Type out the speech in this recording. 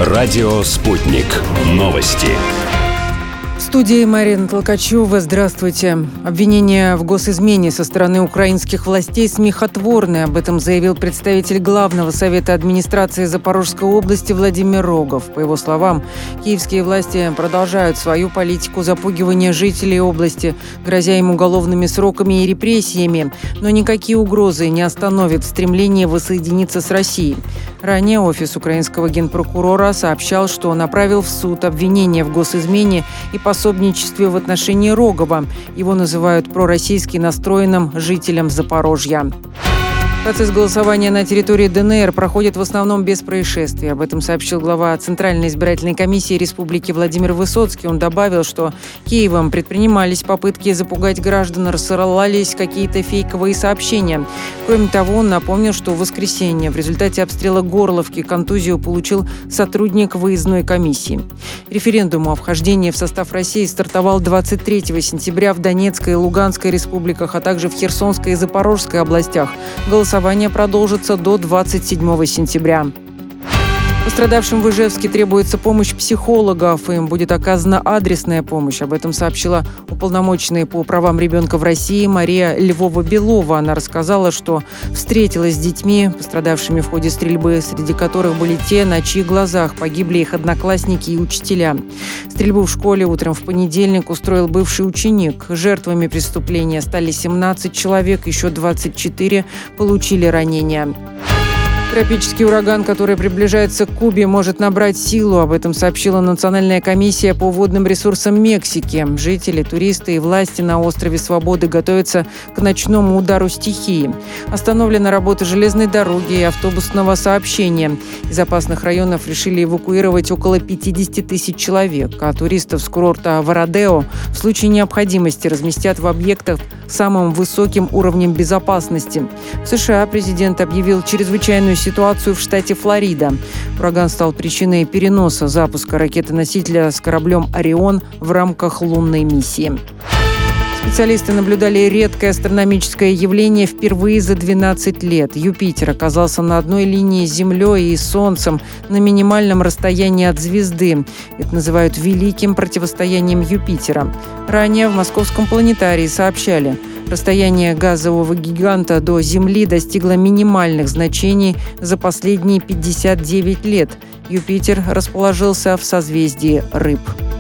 Радио «Спутник». Новости. В студии Марина Толкачева. Здравствуйте. Обвинения в госизмене со стороны украинских властей смехотворны. Об этом заявил представитель Главного совета администрации Запорожской области Владимир Рогов. По его словам, киевские власти продолжают свою политику запугивания жителей области, грозя им уголовными сроками и репрессиями. Но никакие угрозы не остановят стремление воссоединиться с Россией. Ранее офис украинского генпрокурора сообщал, что направил в суд обвинения в госизмене и пособничестве в отношении Рогова. Его называют пророссийски настроенным жителем Запорожья. Процесс голосования на территории ДНР проходит в основном без происшествий. Об этом сообщил глава Центральной избирательной комиссии Республики Владимир Высоцкий. Он добавил, что Киевом предпринимались попытки запугать граждан, рассылались какие-то фейковые сообщения. Кроме того, он напомнил, что в воскресенье в результате обстрела Горловки контузию получил сотрудник выездной комиссии. Референдум о вхождении в состав России стартовал 23 сентября в Донецкой и Луганской республиках, а также в Херсонской и Запорожской областях. Голосование продолжится до 27 сентября. Пострадавшим в Ижевске требуется помощь психологов. Им будет оказана адресная помощь. Об этом сообщила уполномоченная по правам ребенка в России Мария Львова-Белова. Она рассказала, что встретилась с детьми, пострадавшими в ходе стрельбы, среди которых были те, на чьих глазах погибли их одноклассники и учителя. Стрельбу в школе утром в понедельник устроил бывший ученик. Жертвами преступления стали 17 человек, еще 24 получили ранения. Тропический ураган, который приближается к Кубе, может набрать силу. Об этом сообщила Национальная комиссия по водным ресурсам Мексики. Жители, туристы и власти на острове Свободы готовятся к ночному удару стихии. Остановлена работа железной дороги и автобусного сообщения. Из опасных районов решили эвакуировать около 50 тысяч человек, а туристов с курорта Вородео в случае необходимости разместят в объектах с самым высоким уровнем безопасности. В США президент объявил чрезвычайную ситуацию в штате Флорида. Ураган стал причиной переноса запуска ракеты-носителя с кораблем «Орион» в рамках лунной миссии. Специалисты наблюдали редкое астрономическое явление впервые за 12 лет. Юпитер оказался на одной линии с Землей и Солнцем на минимальном расстоянии от звезды. Это называют великим противостоянием Юпитера. Ранее в Московском планетарии сообщали, расстояние газового гиганта до Земли достигло минимальных значений за последние 59 лет. Юпитер расположился в созвездии Рыб.